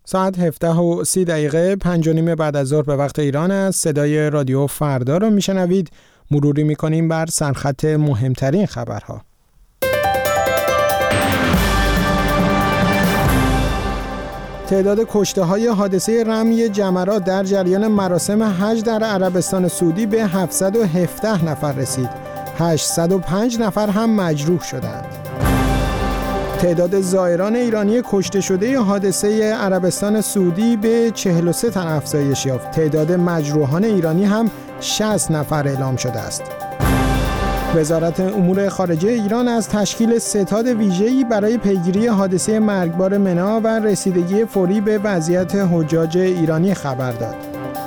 ساعت 17:30 5:30 بعد از ظهر به وقت ایران است. صدای رادیو فردا رو میشنوید. مروری میکنیم بر سرخط مهمترین خبرها. تعداد کشته‌های حادثه رمی جمرات در جریان مراسم حج در عربستان سعودی به 717 نفر رسید. 805 نفر هم مجروح شدند. تعداد زائران ایرانی کشته شده حادثه عربستان سعودی به 43 تن افزایش یافت. تعداد مجروحان ایرانی هم 60 نفر اعلام شده است. وزارت امور خارجه ایران از تشکیل ستاد ویژه‌ای برای پیگیری حادثه مرگبار منی و رسیدگی فوری به وضعیت حجاج ایرانی خبر داد.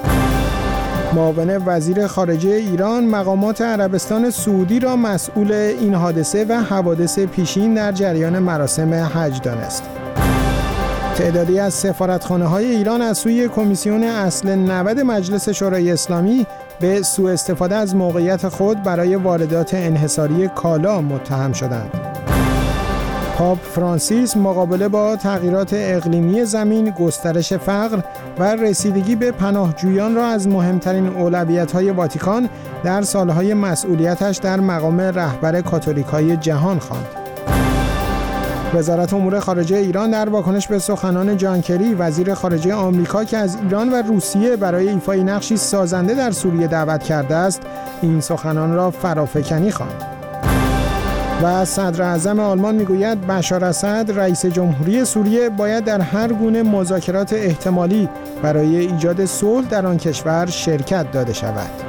معاون وزیر خارجه ایران مقامات عربستان سعودی را مسئول این حادثه و حوادث پیشین در جریان مراسم حج دانست. تعدادی از سفارتخانه‌های ایران از سوی کمیسیون اصل 90 مجلس شورای اسلامی به سوء استفاده از موقعیت خود برای واردات انحصاری کالا متهم شدند. پاپ فرانسیس مقابله با تغییرات اقلیمی زمین، گسترش فقر و رسیدگی به پناهجویان را از مهمترین اولویت‌های واتیکان در سالهای مسئولیتش در مقام رهبر کاتولیک‌های جهان خواند. وزارت امور خارجه ایران در واکنش به سخنان جان کری وزیر خارجه آمریکا که از ایران و روسیه برای ایفای نقشی سازنده در سوریه دعوت کرده است، این سخنان را فرافکنی خواند. و صدر اعظم آلمان میگوید بشار اسد رئیس جمهوری سوریه باید در هر گونه مذاکرات احتمالی برای ایجاد صلح در آن کشور شرکت داده شود.